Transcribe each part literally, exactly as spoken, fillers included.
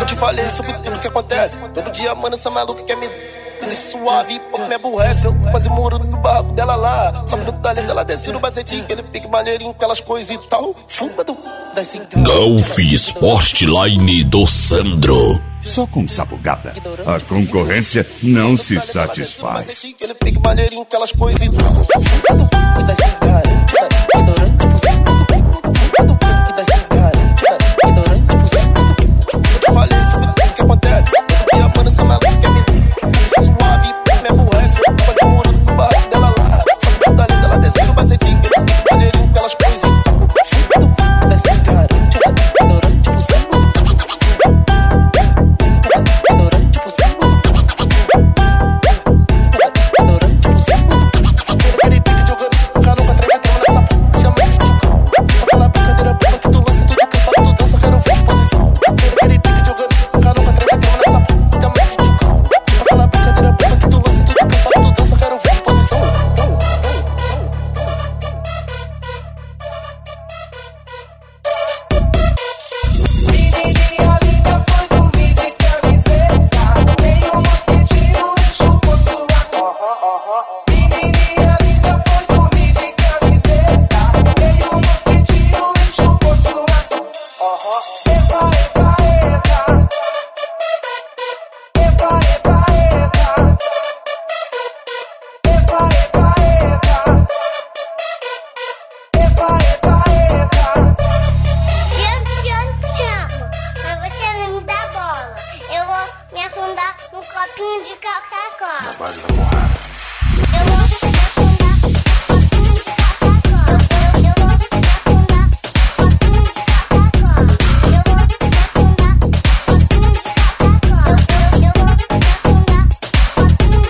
te falei sobre tudo que acontece. Todo dia, mano, essa maluca quer me suave, pouco me aborrece. Eu quase moro no barraco dela lá. Só do talento ela desce no bacetinho. Ele fica maneirinho com aquelas coisas e tal. Fuma do Golf Sportline do Sandro. Só com sabugada, a concorrência não se satisfaz. Ele fica maneirinho com aquelas coisas e tal. Um copinho de Coca-Cola. Na base da porrada. Eu vou afundar um copinho de Coca-Cola. Eu vou afundar um copinho de Coca-Cola. Eu vou afundar um copinho de Coca-Cola. Eu vou afundar um copinho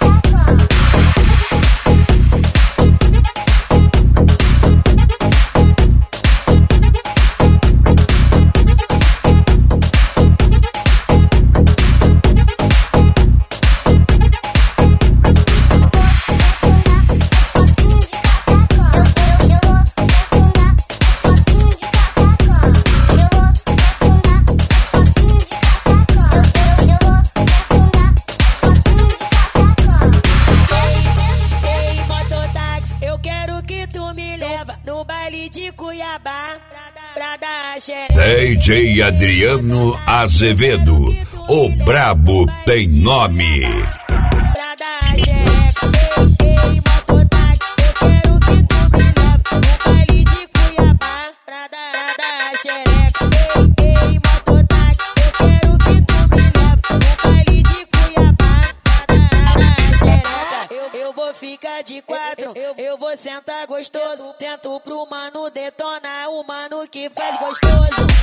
de Cuiabá pra dar axé. D J Adriano Azevedo, o brabo tem nome. Pra dar axé. Ei, mototáxi, eu quero que tu me leva no baile de Cuiabá pra dar xereca. Ei, ei, mototáxi, eu quero que tu me leva no baile de Cuiabá pra dar xereca. Eu, eu vou ficar de quatro, eu, eu vou sentar gostoso. Tento pro mano detonar, o mano que faz gostoso.